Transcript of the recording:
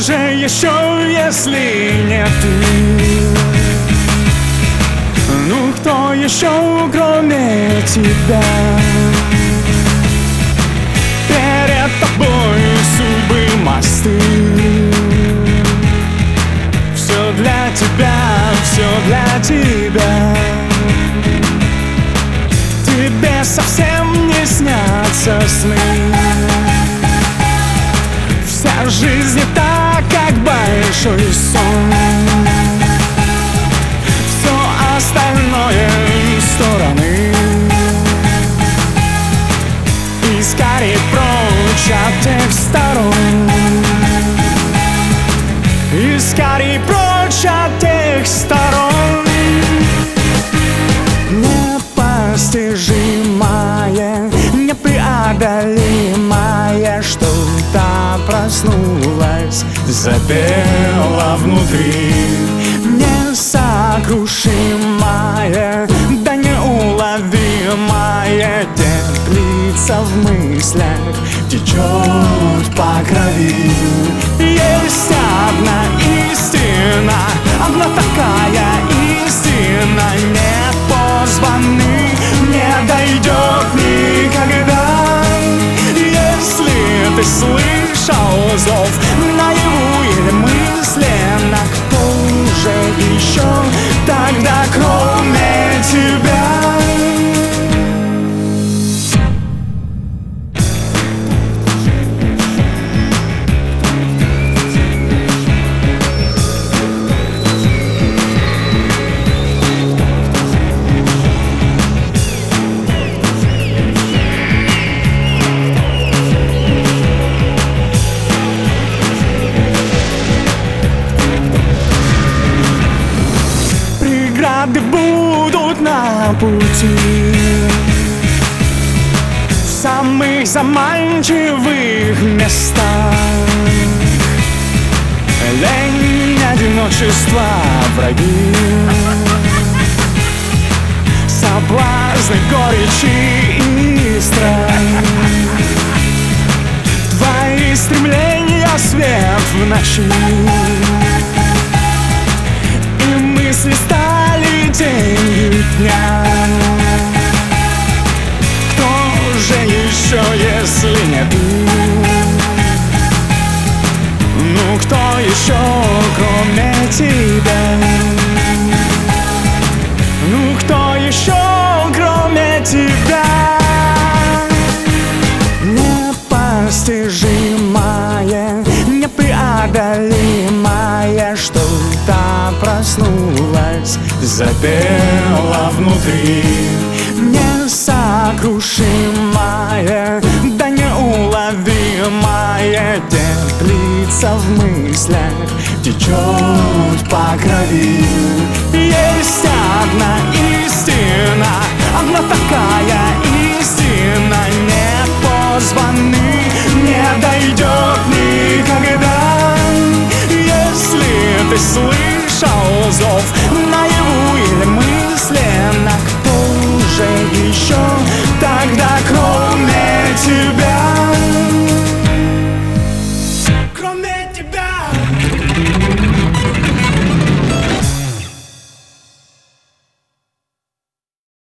же еще, если не ты? Ну кто еще, кроме тебя? Перед тобой судьбы мосты. Все для тебя, все для тебя. Тебе совсем не снятся сны. Вся жизнь не так, как большой сон. Все остальное стороны. И скорее прочь от тех сторон. И скорее прочь от тех сторон. Непостижимое, непреодолимое, что-то проснулось, запело внутри. Несокрушимое, да неуловимое, теплится в мыслях, течет по крови. Есть одна истина, одна такая истина, непозванный, не дойдет никогда. Если ты слышал зов наяву или мысленно, кто же еще тогда, кроме тебя? Преграды будут на пути в самых заманчивых местах. Лень, одиночество, враги, соблазны, горечи и страх. Твои стремления — свет в ночи, и мысли стали тенью дня. Кто же еще, если не ты? Ну кто еще, кроме тебя? Ну кто еще, кроме тебя? Непостижимое, непреодолимое, что-то проснулось, запело внутри. Несокрушимое, да неуловимое, теплится в мыслях, течет по крови. Есть одна истина, одна такая истина, непозванный, не дойдет никогда. Если ты слышал зов